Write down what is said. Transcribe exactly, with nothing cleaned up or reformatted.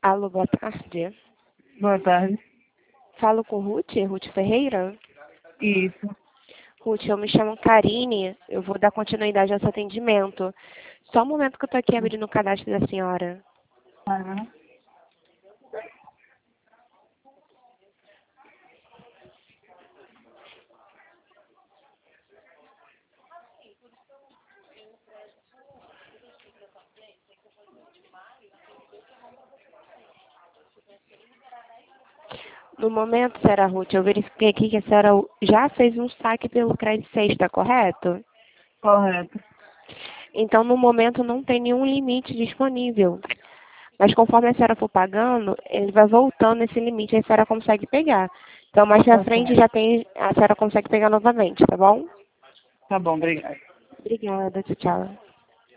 Alô, boa tarde. Boa tarde. Falo com Ruth, Ruth Ferreira. Isso. Ruth, eu me chamo Karine, eu vou dar continuidade ao seu atendimento. Só um momento que eu estou aqui abrindo o cadastro da senhora. Aham. No momento, senhora Ruth, eu verifiquei aqui que a senhora já fez um saque pelo Crédito Sexta, correto? Correto. Então, no momento, não tem nenhum limite disponível. Mas conforme a senhora for pagando, ele vai voltando esse limite e a senhora consegue pegar. Então, mais pra Tá frente, certo. já tem, a senhora consegue pegar novamente, tá bom? Tá bom, obrigado. Obrigada, tchau.